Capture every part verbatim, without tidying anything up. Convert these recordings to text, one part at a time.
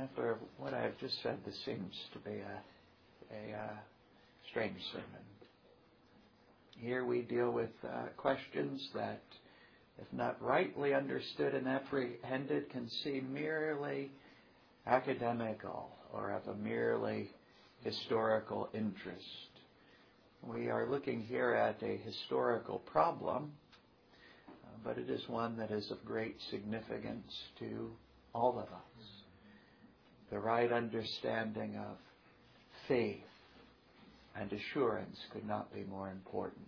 After what I have just said, this seems to be a, a uh, strange sermon. Here we deal with uh, questions that, if not rightly understood and apprehended, can seem merely academical or of a merely historical interest. We are looking here at a historical problem, uh, but it is one that is of great significance to all of us. The right understanding of faith and assurance could not be more important.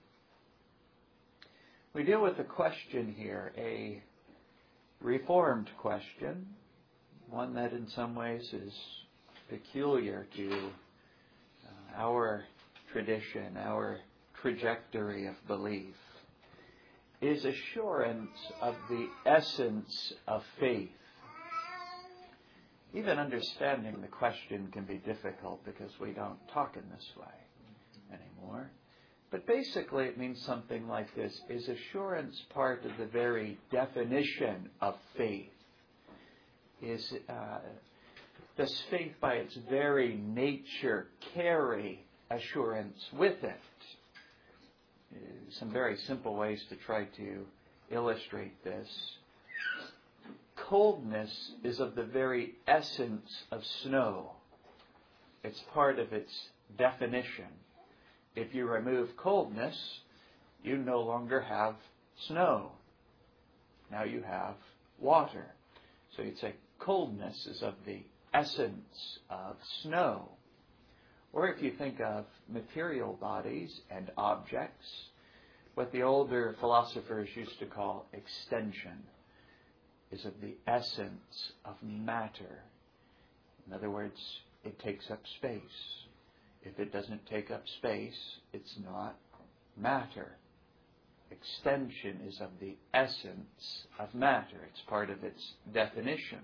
We deal with a question here, a Reformed question, one that in some ways is peculiar to uh, our tradition, our trajectory of belief. Is assurance of the essence of faith? Even understanding the question can be difficult because we don't talk in this way anymore. But basically it means something like this. Is assurance part of the very definition of faith? Is, uh, does faith by its very nature carry assurance with it? Some very simple ways to try to illustrate this. Coldness is of the very essence of snow. It's part of its definition. If you remove coldness, you no longer have snow. Now you have water. So you'd say coldness is of the essence of snow. Or if you think of material bodies and objects, what the older philosophers used to call extension is of the essence of matter. In other words, it takes up space. If it doesn't take up space, it's not matter. Extension is of the essence of matter. It's part of its definition.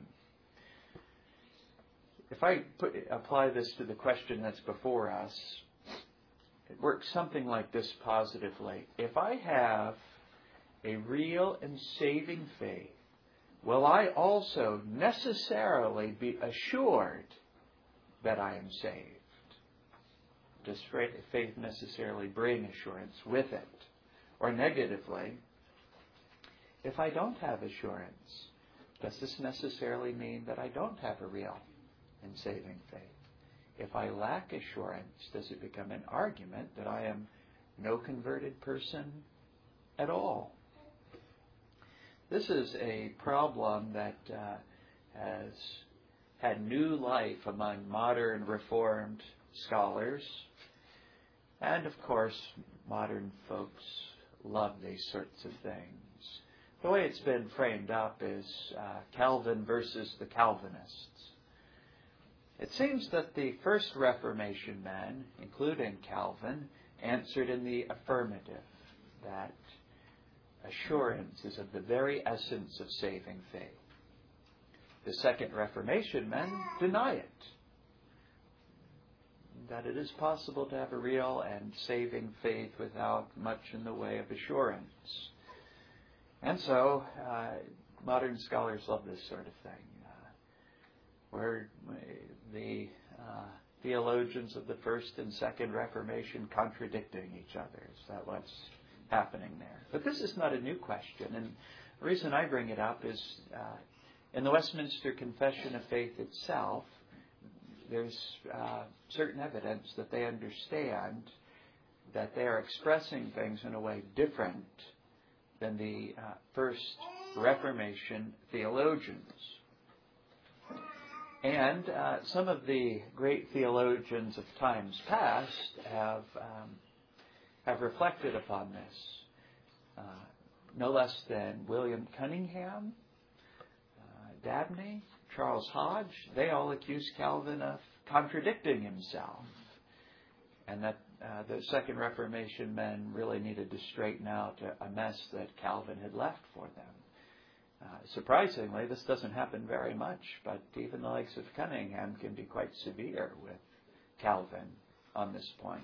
If I put, apply this to the question that's before us, it works something like this positively. If I have a real and saving faith, will I also necessarily be assured that I am saved? Does faith necessarily bring assurance with it? Or negatively, if I don't have assurance, does this necessarily mean that I don't have a real and saving faith? If I lack assurance, does it become an argument that I am no converted person at all? This is a problem that uh, has had new life among modern Reformed scholars. And of course, modern folks love these sorts of things. The way it's been framed up is uh, Calvin versus the Calvinists. It seems that the first Reformation men, including Calvin, answered in the affirmative, that assurance is of the very essence of saving faith. The second Reformation men deny it, that it is possible to have a real and saving faith without much in the way of assurance. And so, uh, modern scholars love this sort of thing, uh, where the uh, theologians of the first and second Reformation contradicting each other. Is that what's happening there? But this is not a new question, and the reason I bring it up is uh, in the Westminster Confession of Faith itself, there's uh, certain evidence that they understand that they are expressing things in a way different than the uh, first Reformation theologians. And uh, some of the great theologians of times past have um, have reflected upon this. Uh, no less than William Cunningham, uh, Dabney, Charles Hodge, they all accused Calvin of contradicting himself. And that uh, the Second Reformation men really needed to straighten out a, a mess that Calvin had left for them. Uh, surprisingly, this doesn't happen very much, but even the likes of Cunningham can be quite severe with Calvin on this point.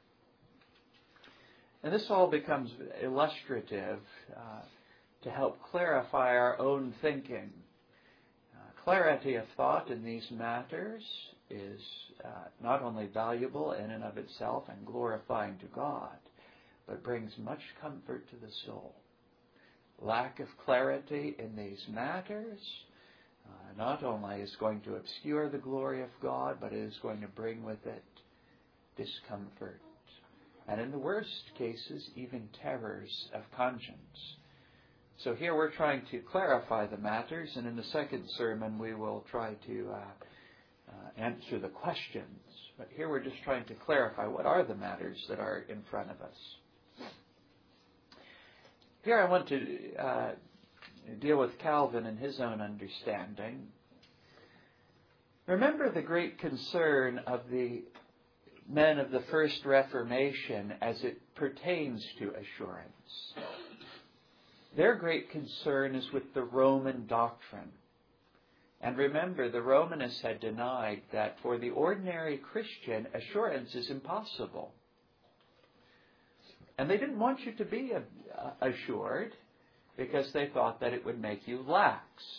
And this all becomes illustrative uh, to help clarify our own thinking, uh, clarity of thought in these matters is uh, not only valuable in and of itself and glorifying to God, but brings much comfort to the soul. Lack of clarity in these matters uh, not only is going to obscure the glory of God, but it is going to bring with it discomfort, and in the worst cases, even terrors of conscience. So here we're trying to clarify the matters, and in the second sermon we will try to uh, uh, answer the questions. But here we're just trying to clarify what are the matters that are in front of us. Here I want to uh, deal with Calvin and his own understanding. Remember the great concern of the men of the First Reformation as it pertains to assurance. Their great concern is with the Roman doctrine. And remember, the Romanists had denied that for the ordinary Christian, assurance is impossible. And they didn't want you to be assured because they thought that it would make you lax.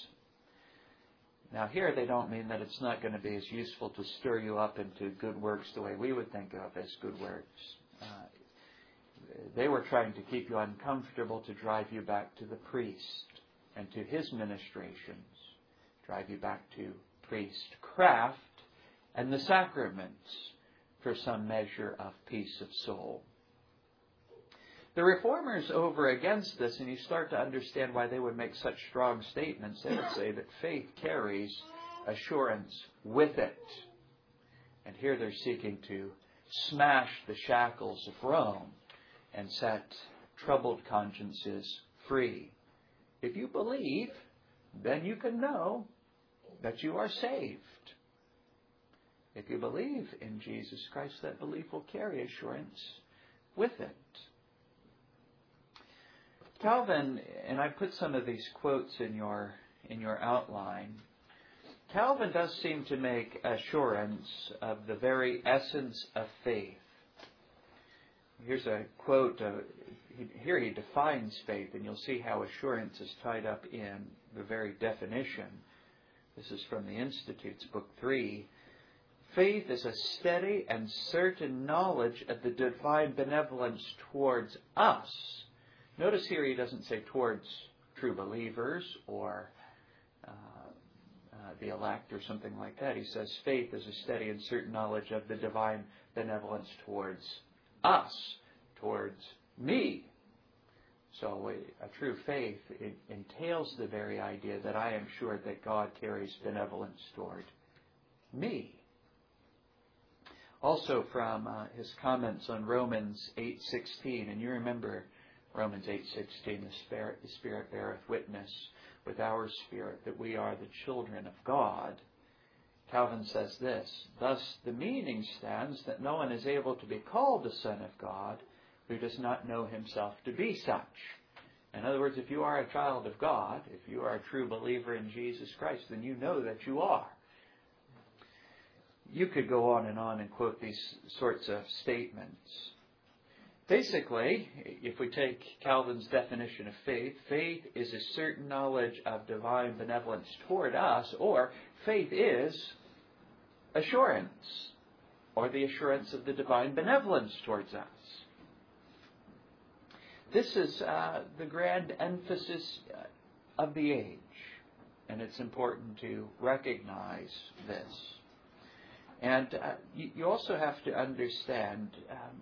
Now here they don't mean that it's not going to be as useful to stir you up into good works the way we would think of as good works. Uh, they were trying to keep you uncomfortable to drive you back to the priest and to his ministrations, drive you back to priestcraft and the sacraments for some measure of peace of soul. The Reformers over against this, and you start to understand why they would make such strong statements. They would say that faith carries assurance with it. And here they're seeking to smash the shackles of Rome and set troubled consciences free. If you believe, then you can know that you are saved. If you believe in Jesus Christ, that belief will carry assurance with it. Calvin, and I put some of these quotes in your in your outline, Calvin does seem to make assurance of the very essence of faith. Here's a quote. Uh, he, here he defines faith, and you'll see how assurance is tied up in the very definition. This is from the Institutes, Book three. Faith is a steady and certain knowledge of the divine benevolence towards us. Notice here he doesn't say towards true believers or uh, uh, the elect or something like that. He says faith is a steady and certain knowledge of the divine benevolence towards us, towards me. So a, a true faith it entails the very idea that I am sure that God carries benevolence toward me. Also from uh, his comments on Romans eight sixteen, and you remember Romans eight sixteen, the Spirit, the Spirit beareth witness with our spirit that we are the children of God. Calvin says this, thus the meaning stands that no one is able to be called a son of God who does not know himself to be such. In other words, if you are a child of God, if you are a true believer in Jesus Christ, then you know that you are. You could go on and on and quote these sorts of statements. Basically, if we take Calvin's definition of faith, faith is a certain knowledge of divine benevolence toward us, or faith is assurance, or the assurance of the divine benevolence towards us. This is uh, the grand emphasis of the age, and it's important to recognize this. And uh, you, you also have to understand um,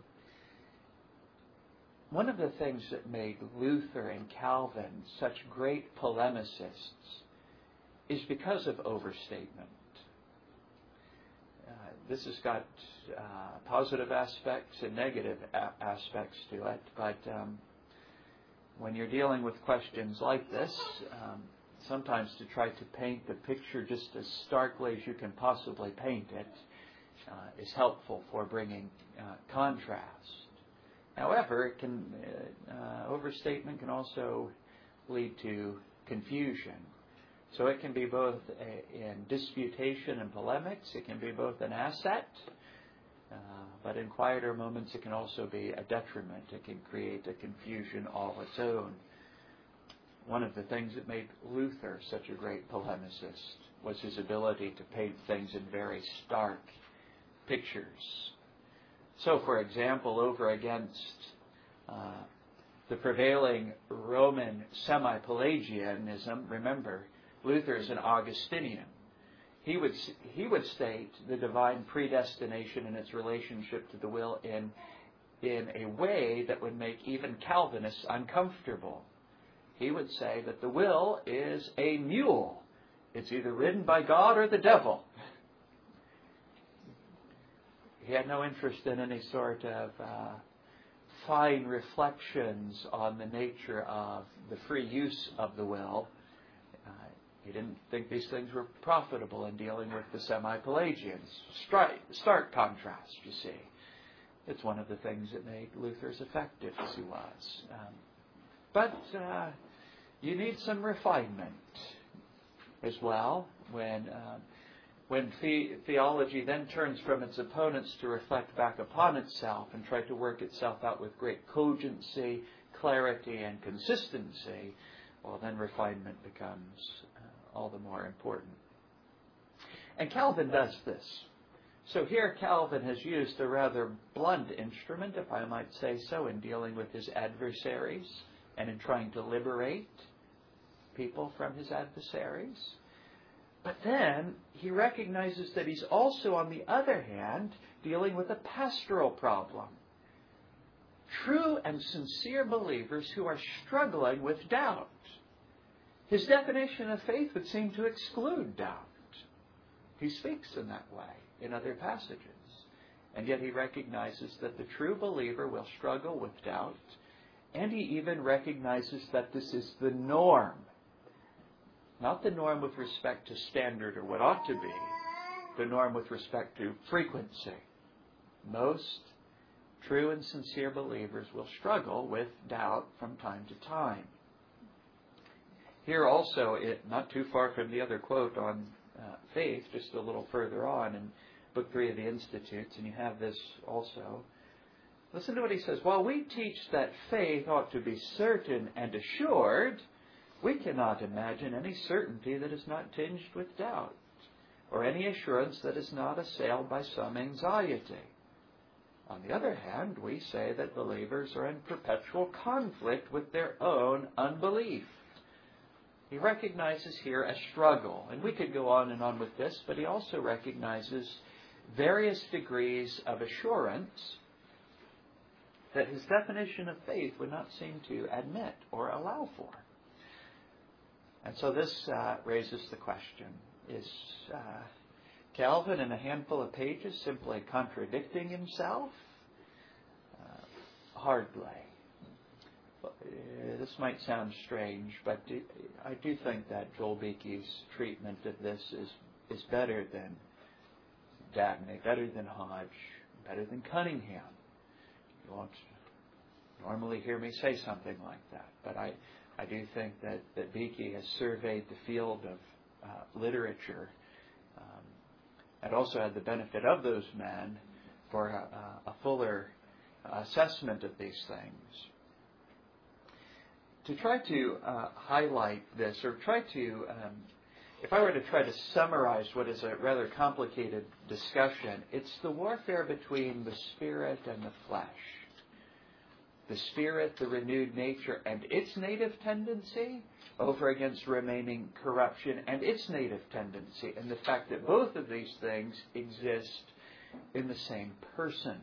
one of the things that made Luther and Calvin such great polemicists is because of overstatement. Uh, this has got uh, positive aspects and negative a- aspects to it, but um, when you're dealing with questions like this, um, sometimes to try to paint the picture just as starkly as you can possibly paint it uh, is helpful for bringing uh, contrast. However, it can, uh, overstatement can also lead to confusion. So it can be both a, in disputation and polemics. It can be both an asset, uh, but in quieter moments it can also be a detriment. It can create a confusion all its own. one of the things that made Luther such a great polemicist was his ability to paint things in very stark pictures. So, for example, over against uh, the prevailing Roman semi-Pelagianism, remember, Luther is an Augustinian. He would he would state the divine predestination and its relationship to the will in in a way that would make even Calvinists uncomfortable. He would say that the will is a mule. It's either ridden by God or the devil. He had no interest in any sort of uh, fine reflections on the nature of the free use of the will. Uh, he didn't think these things were profitable in dealing with the semi-Pelagians. Stri- stark contrast, you see. It's one of the things that made Luther as effective as he was. Um, but uh, you need some refinement as well when uh, when the- theology then turns from its opponents to reflect back upon itself and try to work itself out with great cogency, clarity, and consistency. Well, then refinement becomes uh, all the more important. And Calvin does this. So here Calvin has used a rather blunt instrument, if I might say so, in dealing with his adversaries and in trying to liberate people from his adversaries. But then he recognizes that he's also, on the other hand, dealing with a pastoral problem. True and sincere believers who are struggling with doubt. His definition of faith would seem to exclude doubt. He speaks in that way in other passages. And yet he recognizes that the true believer will struggle with doubt, and he even recognizes that this is the norm. Not the norm with respect to standard or what ought to be, the norm with respect to frequency. Most true and sincere believers will struggle with doubt from time to time. Here also, it, not too far from the other quote on uh, faith, just a little further on in Book three of the Institutes, and you have this also. Listen to what he says. While we teach that faith ought to be certain and assured, we cannot imagine any certainty that is not tinged with doubt, or any assurance that is not assailed by some anxiety. On the other hand, we say that believers are in perpetual conflict with their own unbelief. He recognizes here a struggle, and we could go on and on with this, but he also recognizes various degrees of assurance that his definition of faith would not seem to admit or allow for. And so this uh, raises the question, is uh, Calvin in a handful of pages simply contradicting himself? Uh, hardly. Uh, this might sound strange, but I do think that Joel Beeke's treatment of this is, is better than Dabney, better than Hodge, better than Cunningham. You won't normally hear me say something like that, but I, I do think that, that Beeke has surveyed the field of uh, literature um, and also had the benefit of those men for a, a fuller assessment of these things. To try to uh, highlight this, or try to, um, if I were to try to summarize what is a rather complicated discussion, it's the warfare between the spirit and the flesh. The spirit, the renewed nature, and its native tendency over against remaining corruption and its native tendency, and the fact that both of these things exist in the same person.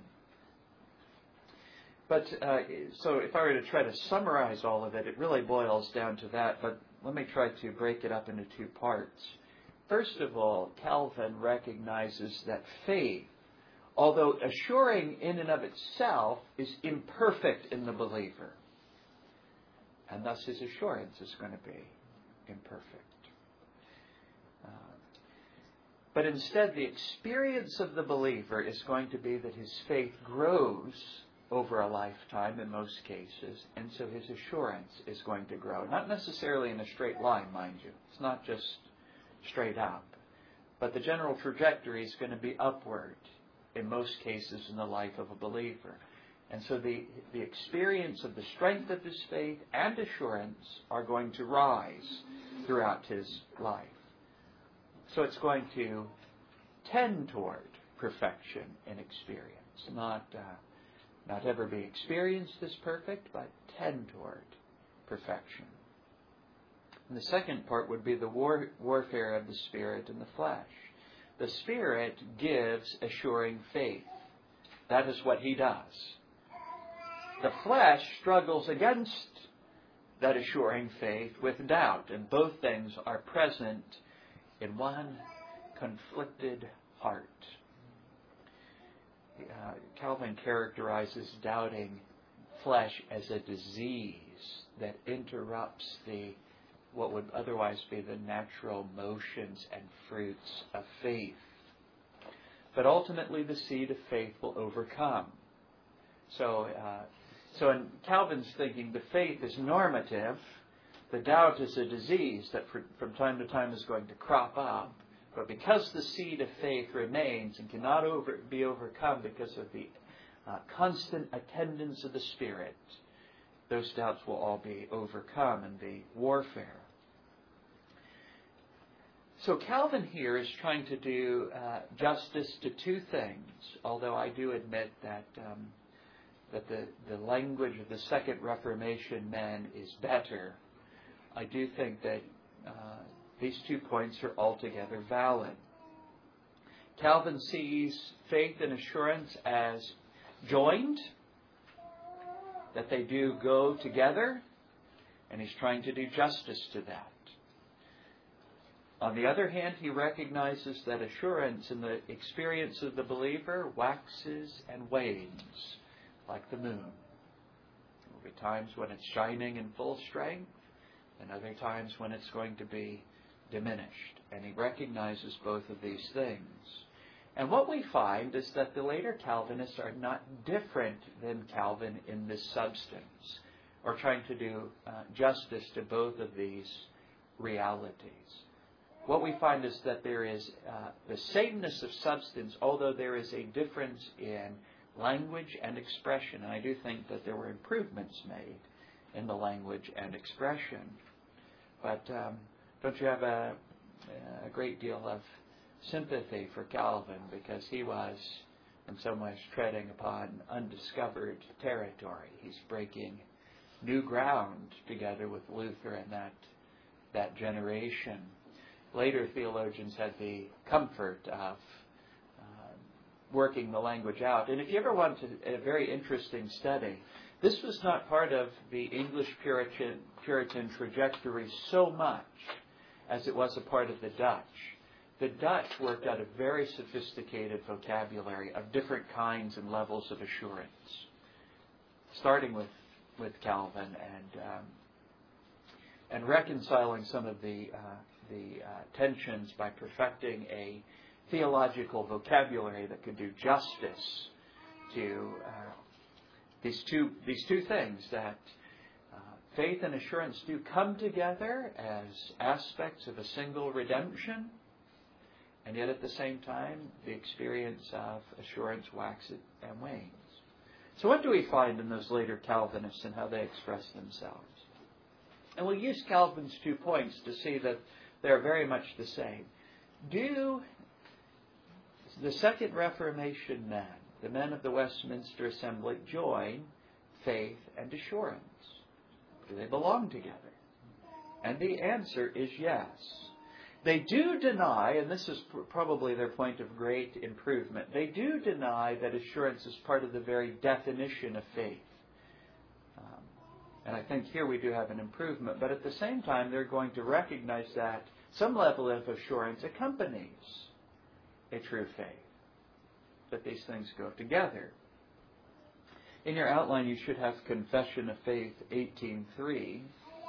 But uh, so if I were to try to summarize all of it, it really boils down to that, but let me try to break it up into two parts. First of all, Calvin recognizes that faith, although assuring in and of itself, is imperfect in the believer. And thus his assurance is going to be imperfect. Uh, but instead, the experience of the believer is going to be that his faith grows over a lifetime in most cases, and so his assurance is going to grow. Not necessarily in a straight line, mind you. It's not just straight up. But the general trajectory is going to be upward in most cases in the life of a believer. And so the, the experience of the strength of his faith and assurance are going to rise throughout his life. So it's going to tend toward perfection in experience, not uh, not ever be experienced as perfect, but tend toward perfection. And the second part would be the war, warfare of the Spirit and the flesh. The Spirit gives assuring faith. That is what He does. The flesh struggles against that assuring faith with doubt, and both things are present in one conflicted heart. Uh, Calvin characterizes doubting flesh as a disease that interrupts the what would otherwise be the natural motions and fruits of faith. But ultimately the seed of faith will overcome. So, uh, so in Calvin's thinking, the faith is normative. The doubt is a disease that for, from time to time is going to crop up. But because the seed of faith remains and cannot over, be overcome because of the uh, constant attendance of the Spirit, those doubts will all be overcome in the warfare. So Calvin here is trying to do uh, justice to two things, although I do admit that um, that the, the language of the Second Reformation men is better. I do think that uh, these two points are altogether valid. Calvin sees faith and assurance as joined, that they do go together, and he's trying to do justice to that. On the other hand, he recognizes that assurance in the experience of the believer waxes and wanes like the moon. There will be times when it's shining in full strength, and other times when it's going to be diminished. And he recognizes both of these things. And what we find is that the later Calvinists are not different than Calvin in this substance, or trying to do uh, justice to both of these realities. What we find is that there is uh, the sameness of substance, although there is a difference in language and expression. And I do think that there were improvements made in the language and expression. But um, don't you have a, a great deal of sympathy for Calvin, because he was in some ways treading upon undiscovered territory. He's breaking new ground together with Luther and that that generation. Later theologians had the comfort of uh, working the language out. And if you ever want to, a very interesting study, this was not part of the English Puritan, Puritan trajectory so much as it was a part of the Dutch. The Dutch worked out a very sophisticated vocabulary of different kinds and levels of assurance, starting with, with Calvin and um, and reconciling some of the uh, the uh, tensions by perfecting a theological vocabulary that could do justice to uh, these two these two things, that uh, faith and assurance do come together as aspects of a single redemption. And yet at the same time, the experience of assurance waxes and wanes. So what do we find in those later Calvinists and how they express themselves? And we'll use Calvin's two points to see that they're very much the same. Do the Second Reformation men, the men of the Westminster Assembly, join faith and assurance? Do they belong together? And the answer is yes. They do deny, and this is probably their point of great improvement, they do deny that assurance is part of the very definition of faith. Um, and I think here we do have an improvement, but at the same time they're going to recognize that some level of assurance accompanies a true faith, that these things go together. In your outline you should have Confession of Faith eighteen three.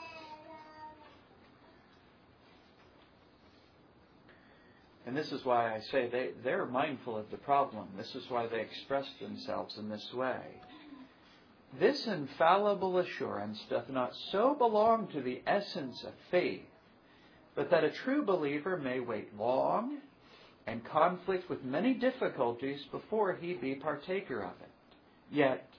And this is why I say they, they're mindful of the problem. This is why they express themselves in this way. This infallible assurance doth not so belong to the essence of faith, but that a true believer may wait long and conflict with many difficulties before he be partaker of it. Yet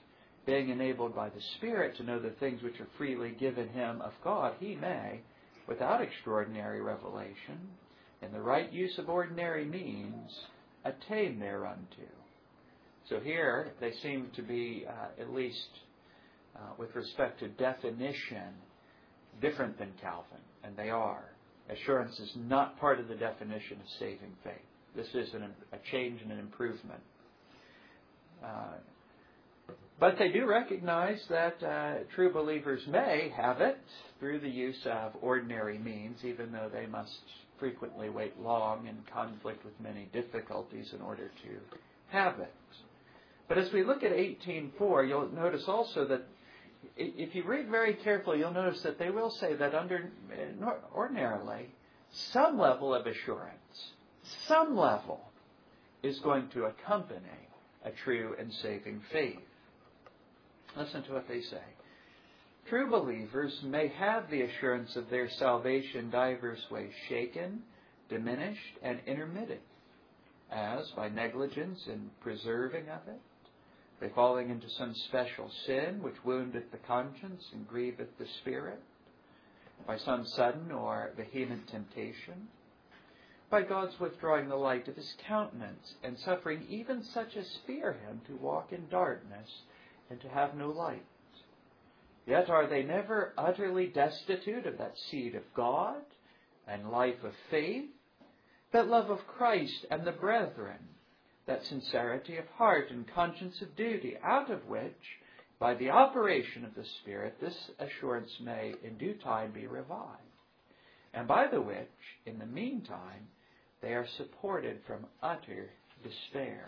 being enabled by the Spirit to know the things which are freely given him of God, he may, without extraordinary revelation, in the right use of ordinary means, attain thereunto. So here they seem to be, uh, at least uh, with respect to definition, different than Calvin, and they are. Assurance is not part of the definition of saving faith. This is an, a change and an improvement. Uh, but they do recognize that uh, true believers may have it through the use of ordinary means, even though they must frequently wait long in conflict with many difficulties in order to have it. But as we look at eighteen four, you'll notice also that if you read very carefully, you'll notice that they will say that under ordinarily, some level of assurance, some level is going to accompany a true and saving faith. Listen to what they say. True believers may have the assurance of their salvation divers ways shaken, diminished, and intermitted, as by negligence in preserving of it, by falling into some special sin which woundeth the conscience and grieveth the spirit, by some sudden or vehement temptation, by God's withdrawing the light of his countenance, and suffering even such as fear him to walk in darkness and to have no light. Yet are they never utterly destitute of that seed of God and life of faith, that love of Christ and the brethren, that sincerity of heart and conscience of duty, out of which, by the operation of the Spirit, this assurance may in due time be revived, and by the which, in the meantime, they are supported from utter despair.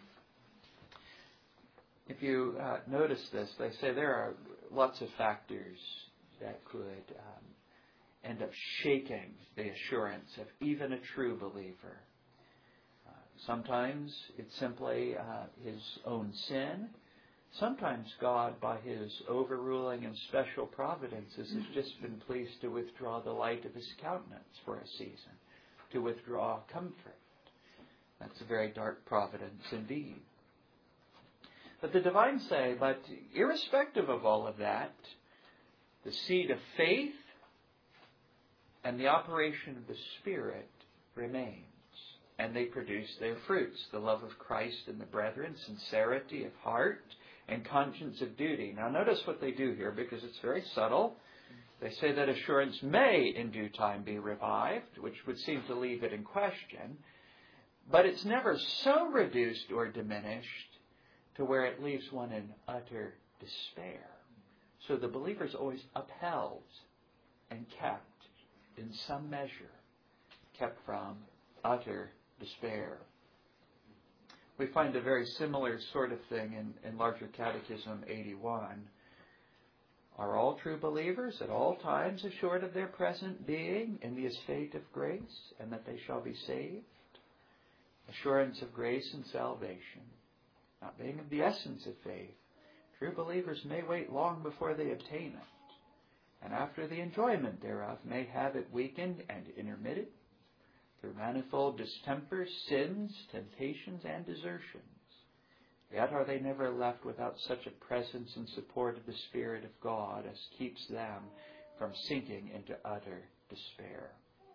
If you uh, notice this, they say there are lots of factors that could um, end up shaking the assurance of even a true believer. Uh, sometimes it's simply uh, his own sin. Sometimes God, by his overruling and special providences, has just been pleased to withdraw the light of his countenance for a season, to withdraw comfort. That's a very dark providence indeed. But the divines say, but irrespective of all of that, the seed of faith and the operation of the Spirit remains. And they produce their fruits, the love of Christ and the brethren, sincerity of heart, and conscience of duty. Now notice what they do here, because it's very subtle. They say that assurance may in due time be revived, which would seem to leave it in question. But it's never so reduced or diminished to where it leaves one in utter despair. So the believer is always upheld and kept in some measure, kept from utter despair. We find a very similar sort of thing in, in Larger Catechism eighty-one. Are all true believers at all times assured of their present being in the estate of grace, and that they shall be saved? Assurance of grace and salvation, not being of the essence of faith, true believers may wait long before they obtain it, and after the enjoyment thereof may have it weakened and intermitted through manifold distempers, sins, temptations, and desertions. Yet are they never left without such a presence and support of the Spirit of God as keeps them from sinking into utter despair.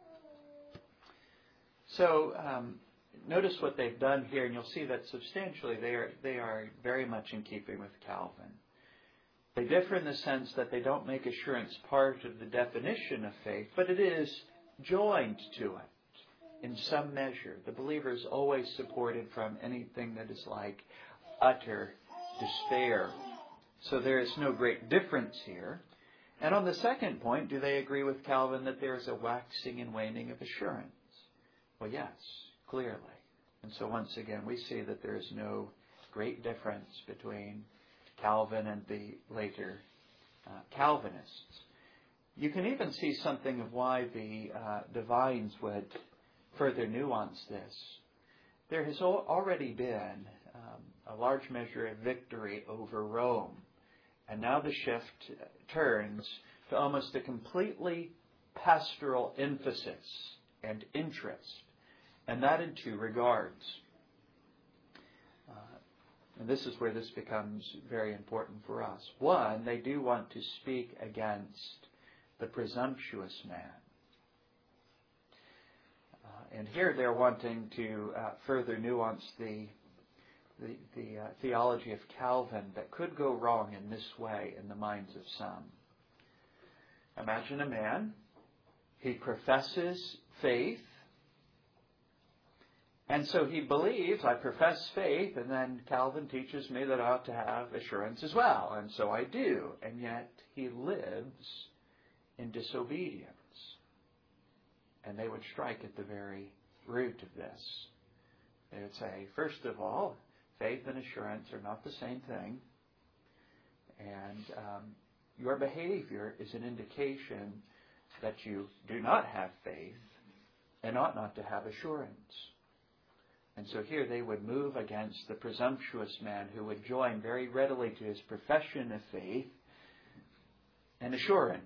So, um, notice what they've done here, and you'll see that substantially they are, they are very much in keeping with Calvin. They differ in the sense that they don't make assurance part of the definition of faith, but it is joined to it in some measure. The believer is always supported from anything that is like utter despair. So there is no great difference here. And on the second point, do they agree with Calvin that there is a waxing and waning of assurance? Well, yes, clearly. And so once again, we see that there is no great difference between Calvin and the later uh, Calvinists. You can even see something of why the uh, divines would further nuance this. There has al- already been um, a large measure of victory over Rome. And now the shift turns to almost a completely pastoral emphasis and interest, and that in two regards. Uh, And this is where this becomes very important for us. One, they do want to speak against the presumptuous man. Uh, and here they're wanting to uh, further nuance the the, the uh, theology of Calvin that could go wrong in this way in the minds of some. Imagine a man, he professes faith, and so he believes, I profess faith, and then Calvin teaches me that I ought to have assurance as well, and so I do, and yet he lives in disobedience. And they would strike at the very root of this. They would say, first of all, faith and assurance are not the same thing, and um, your behavior is an indication that you do not have faith and ought not to have assurance. And so here they would move against the presumptuous man who would join very readily to his profession of faith and assurance.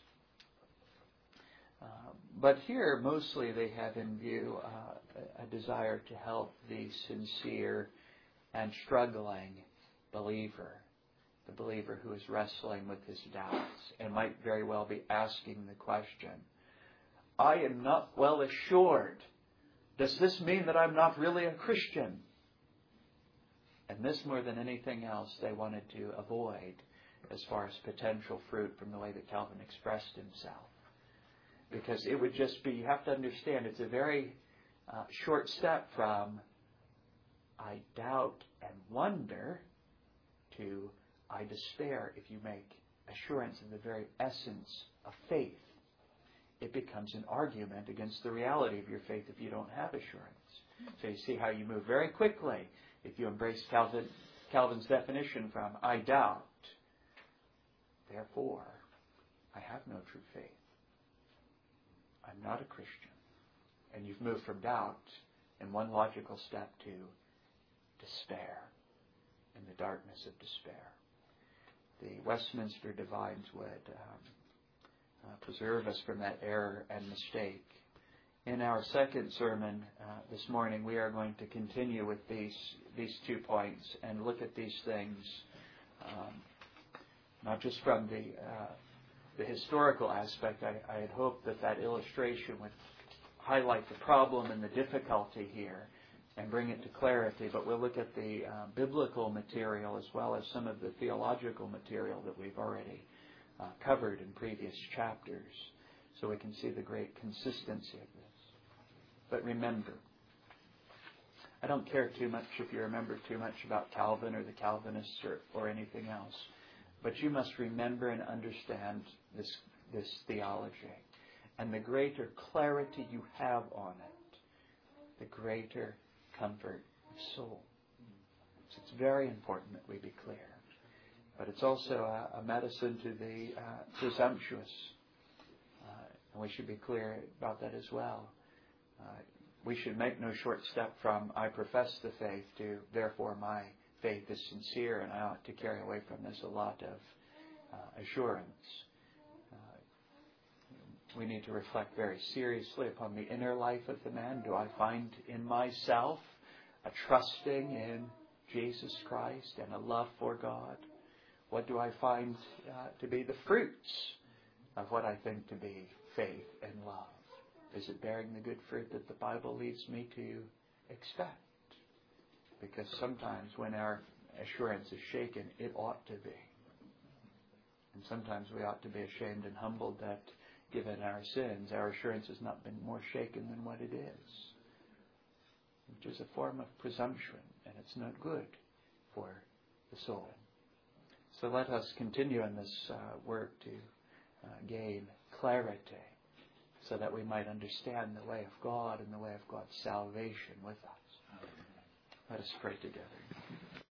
Uh, but here mostly they have in view uh, a desire to help the sincere and struggling believer, the believer who is wrestling with his doubts and might very well be asking the question, I am not well assured. Does this mean that I'm not really a Christian? And this, more than anything else, they wanted to avoid as far as potential fruit from the way that Calvin expressed himself. Because it would just be, you have to understand, it's a very uh, short step from I doubt and wonder to I despair if you make assurance in the very essence of faith. It becomes an argument against the reality of your faith if you don't have assurance. So you see how you move very quickly if you embrace Calvin, Calvin's definition from I doubt. Therefore, I have no true faith. I'm not a Christian. And you've moved from doubt in one logical step to despair, in the darkness of despair. The Westminster Divines would um, uh, preserve us from that error and mistake. In our second sermon uh, this morning, we are going to continue with these these two points and look at these things um, not just from the uh, the historical aspect. I, I had hoped that that illustration would highlight the problem and the difficulty here and bring it to clarity, but we'll look at the uh, biblical material as well as some of the theological material that we've already uh, covered in previous chapters, so we can see the great consistency of this. But remember, I don't care too much if you remember too much about Calvin or the Calvinists or, or anything else, but you must remember and understand this, this theology. And the greater clarity you have on it, the greater comfort of soul. So it's very important that we be clear. But it's also a, a medicine to the uh, presumptuous. Uh, and we should be clear about that as well. Uh, we should make no short step from I profess the faith to therefore my faith is sincere and I ought to carry away from this a lot of uh, assurance. We need to reflect very seriously upon the inner life of the man. Do I find in myself a trusting in Jesus Christ and a love for God? What do I find uh, to be the fruits of what I think to be faith and love? Is it bearing the good fruit that the Bible leads me to expect? Because sometimes when our assurance is shaken, it ought to be. And sometimes we ought to be ashamed and humbled that given our sins, our assurance has not been more shaken than what it is, which is a form of presumption, and it's not good for the soul. So let us continue in this uh, work to uh, gain clarity so that we might understand the way of God and the way of God's salvation with us. Let us pray together.